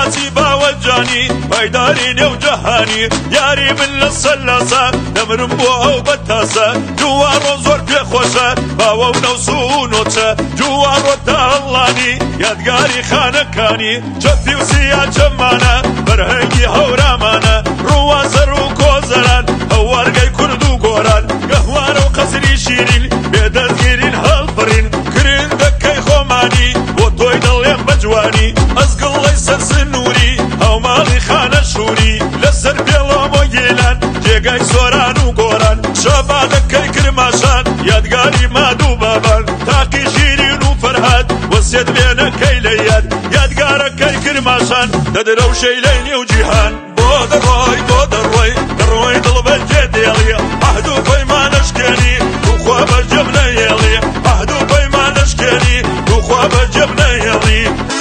ماچی باوەجانی پایداری نێو جەهانی یاری من لە سەلاسە دەمرم بۆ ئەو بەتاسە جووارۆ زۆر پێخۆشە باوە و نەوسو و نۆچە جووارۆ تا هەڵڵانی یادگاری خانەکانی چەپی و سیا چەمانە بەرهەنگی هەورامانە ڕووازەر و کۆزەران هەوارگەی کورد و گۆران گەهوارە و قەسری شیرین بێدەستگیرین هەڵبڕین کرندەکەی خۆمانی بۆ تۆی دڵێم بەجوانی ئەزگڵەی سەر سنووری هەوماڵی خانە شووری لەسەر پێڵۆم و گێلان جێگای سۆران و گۆران شەبادەکەی کرماشان یادگاری ماد و بابان تاقی شیرین و فەرهاد وەسێت وێنەکەی لە یاد یادگارەکەی کرماشان دەدرەوشەی لەی نێو جیهان بۆ دەڕۆی دەڕۆی دڵ بەجێ دێڵی عەهد و پەیمانەشکێنی توخوا بەجێم نەهێڵی عەهد و پەیمانەشکێنی توخوا بەجێم نەهێڵی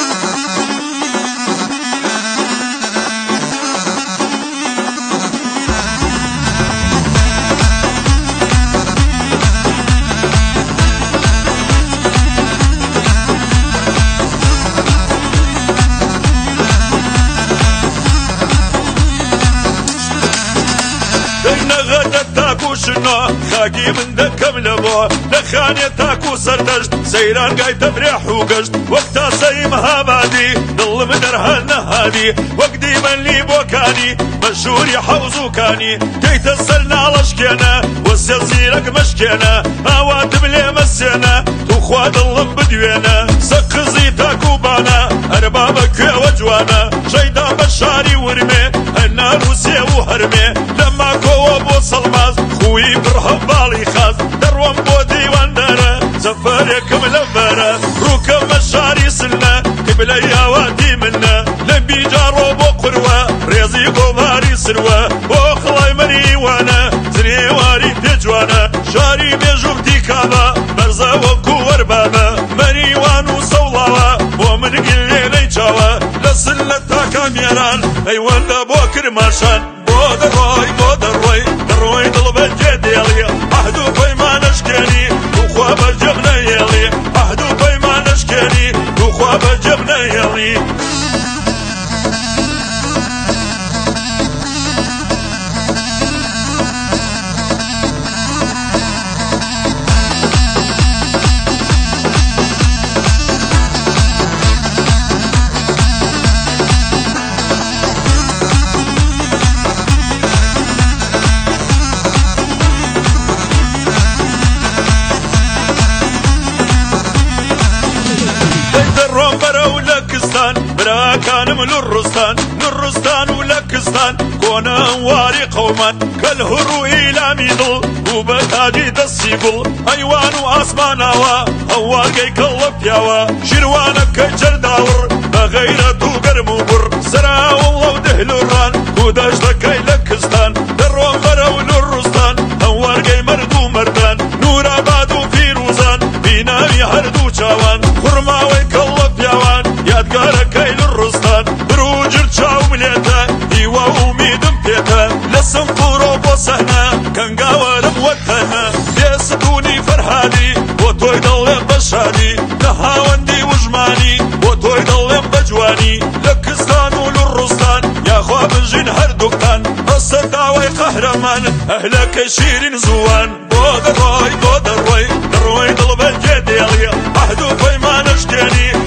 شنو خاکی من دەکەم لە بۆ لە خانێ تاک و سەردەشت سەیران گای تەفرێح و گەشت وەک تاسەی مەهابادی دڵم دەرهە نەهادی وەک دیمەنلی بۆکانی مەشهوری حەوزوکانی تێیتە سەر ناڵەشکێنە وەسێ زیرەک مەشکێنە ئاواتم لێ مەسێنە توخوا دڵم بدوێنە سەقزی تاک و بانە هەربا بە کوێوە جوانە شەیدا بە شاری ورمێ هەنار و سێ و هەرمێ لە ماکۆوە بۆ سەڵماز خوی پر هەڤاڵی خاز دەڕۆم بۆ دیواندارە زەفەرێکم لەبەرە ڕووکەمە شاری سنە قیبلەی ئاواتی منە لە بیجاڕۆ بۆ قوروە ڕێزی گۆڤاری سروە بۆ خڵای مەریوانە زرێواری پێجوانە شاری مێژووتی کابە بەرزە وەکو وەربابە مەریوان و سەوڵاوە بۆ من گلێنەی چاوە لە سن لە تاکامێران ئەیوەندە بۆ کرماشان بۆ دەڕۆی دەڕۆی دڵ بەجێ دێڵی عەهد و پەیمانەشکێنی توخوا بەجێم نەهێڵی عەهد و پەیمانەشکێنی توخوا بەجێم نەهێڵی براكانم للرستان ولكستان كونا واري قومان كالهرو إلى ميدل وبتاجي دسيبل أيوان واسماناوا هواقي كاللف ياوا شروانك كجرداور بغيرتو قرموبر سرا والله ودهلو الران وداش دكاي لكستان دروان برو للرستان هواقي مردو مردان نورا بادو فيروزان بيناوي هردو چاوان خرماوي كاللف ياوان یادگارەکەی لڕستان بروجر چاو ملێتە هیوا ئومیدم پێتە لە سنفورۆ بۆ سەهنە کەنگاوەرم وەتەنە بێستونی فەرهادی بۆ تۆی دڵێم بە شادی لە هاوەندی وژمانی بۆ تۆی دڵێم بە جوانی لە کستان و لڕستان یاخوا بژین هەردووکتان هەسە داوای قەهرەمان ئەهلەکەی شیرین زووان بۆ دەڕۆی دڵ بەجێ دێڵی عەهد و پەیمانەشکێنی